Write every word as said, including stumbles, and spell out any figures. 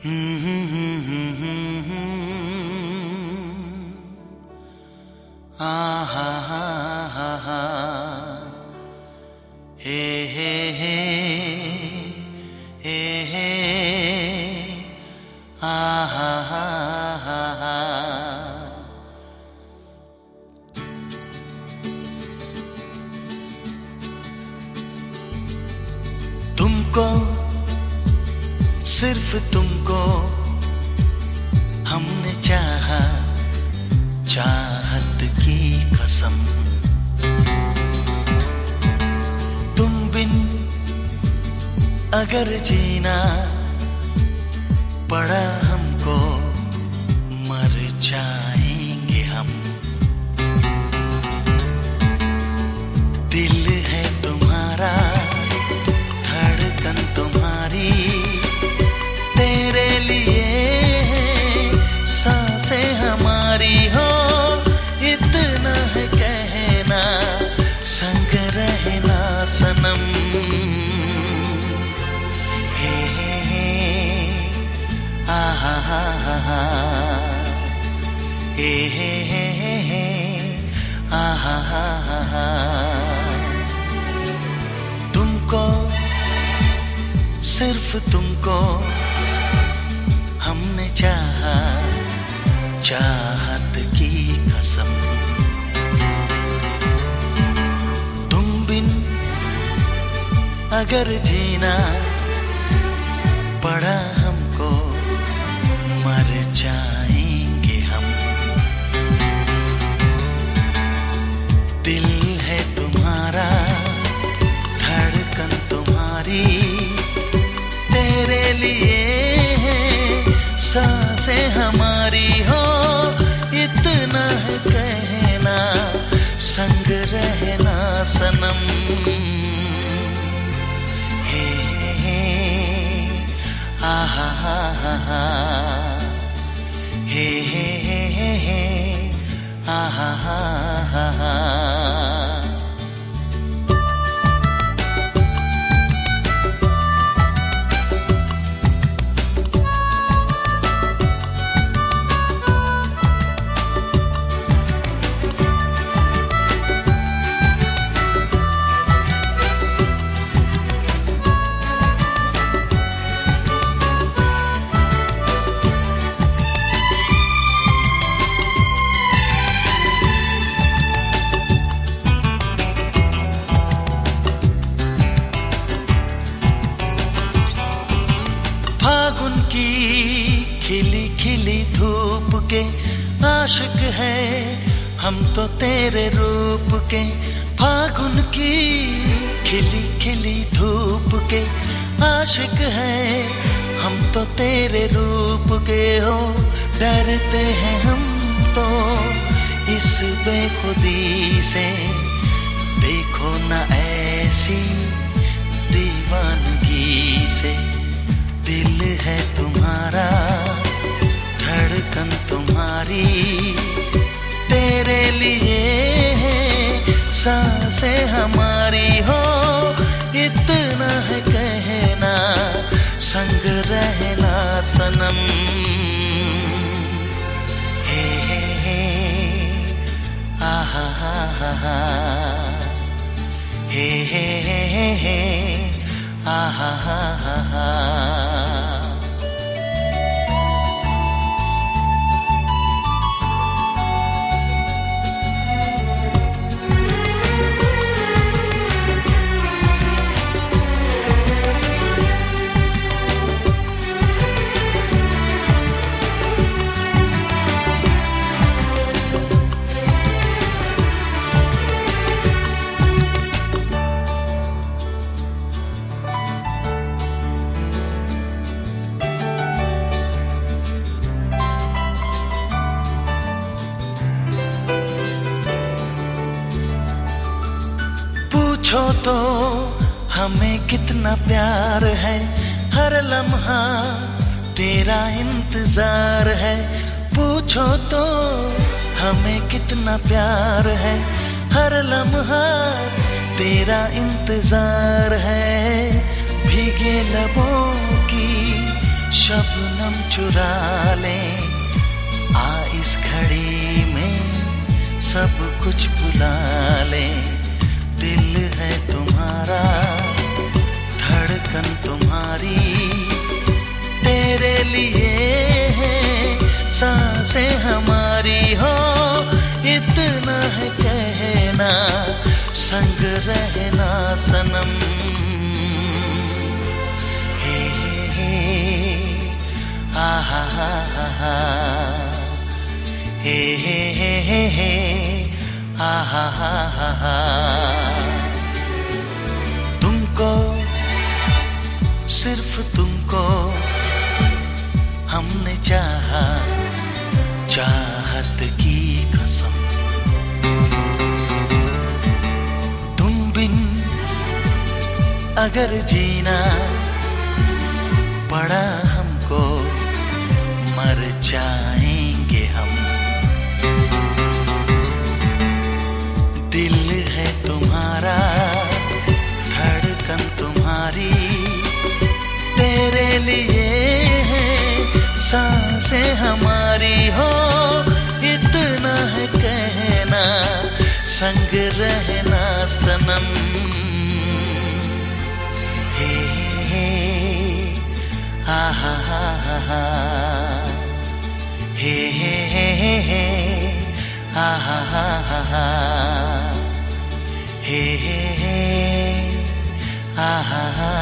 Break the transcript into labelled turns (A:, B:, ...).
A: आ हा हा हा हा हे हे हे हे हे आ हा हा हा हा। तुमको, सिर्फ तुमको हमने चाहा, चाहत की कसम। तुम बिन अगर जीना पड़ा हमको, मर जाएंगे हम। दिल है तुम्हारा, धड़कन तुम्हारी, तेरे लिए सांसें हमारी हो। इतना है कहना, संग रहना सनम। हे हे हे आ हा हा हा हा हे हे हे हे आ हा हा हा हा। तुमको, सिर्फ तुमको हमने चाहा, चाहत की कसम। तुम बिन अगर जीना पड़ा हमको, मर जाएंगे हम। दिल है तुम्हारा, धड़कन तुम्हारी, तेरे लिए सांसें हमारी हो। इतना है कहना, संग रहना सनम। हे हे आ हा हा हा हा हे हे हे आ हा हा हा हा। फागुन की खिली खिली धूप के आशिक है हम तो तेरे रूप के। फागुन की खिली खिली धूप के आशिक है हम तो तेरे रूप के हो। डरते हैं हम तो इस बेखुदी से, देखो न ऐसी दीवानगी से। दिल है तुम्हारा, धड़कन तुम्हारी, तेरे लिए सांसें हमारी हो। इतना है कहना, संग रहना सनम। हे हे हे आ हा हा हा हा हे हे हे हे आ हा हा हा हा। पूछो तो हमें कितना प्यार है, हर लम्हा तेरा इंतजार है। पूछो तो हमें कितना प्यार है, हर लम्हा तेरा इंतजार है। भीगे लबों की शबनम चुरा ले आ इस घड़ी में, सब कुछ भुला ले। दिल है तुम्हारा, धड़कन तुम्हारी, तेरे लिए है सांसें हमारी। हो इतना है कहना, संग रहना सनम। हे हे हा हा हा हा हा, हे हे हे हे हे हा हा हा हा हा। तुमको, सिर्फ तुमको हमने चाहा, चाहत की कसम। तुम बिन अगर जीना पड़ा हमको, मर जाएंगे हम। दिल है तुम्हारा, धड़कन तुम्हारी, तेरे लिए है सांसें हमारी। हो इतना है कहना, संग रहना सनम। हे हे हा हा हा हा हा, हे हे हे हे हे हा हा हा हा हा, हे हे हे हा हा हा